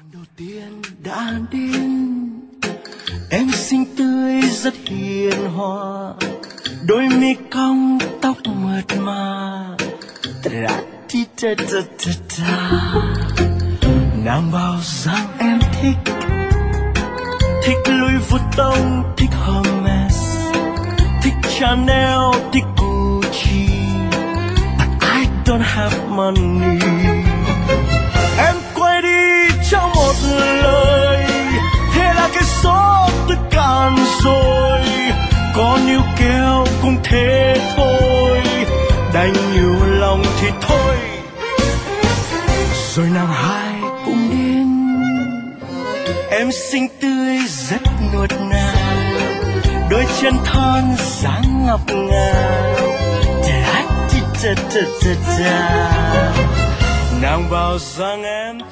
đầu tiên đã đến, em xinh tươi rất hiền hòa, đôi mi cong tóc mượt mà, nàng bảo rằng em thích Louis Vuitton, thích Hermes, thích Chanel, thích Gucci, but I don't have money. Em quay đi trong một lời, thế là cái số tôi cạn rồi. Có níu kéo cũng thế thôi, đành nhiều lòng thì thôi. Rồi nàng hai cũng đến, em xinh tươi rất nuột nà, đôi chân thon dáng ngọc ngà. Nàng bảo rằng em